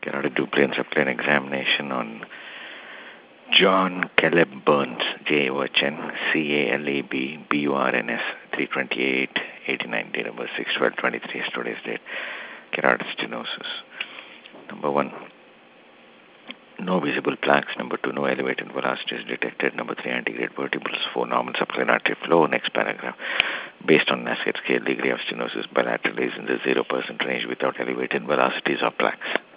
Carried a duplicate and subclinical examination on John Caleb Burns, J-O-H-N, C-A-L-A-B, B-U-R-N-S, 328-89, date of birth 6/12/23, today's date. Carotid stenosis. Number 1, no visible plaques. Number 2, no elevated velocity is detected. Number 3, antegrade vertebrals. 4, normal subclinical artery flow. Next paragraph. Based on NASCAR scale, degree of stenosis bilateral is in the 0% range without elevated velocities or plaques.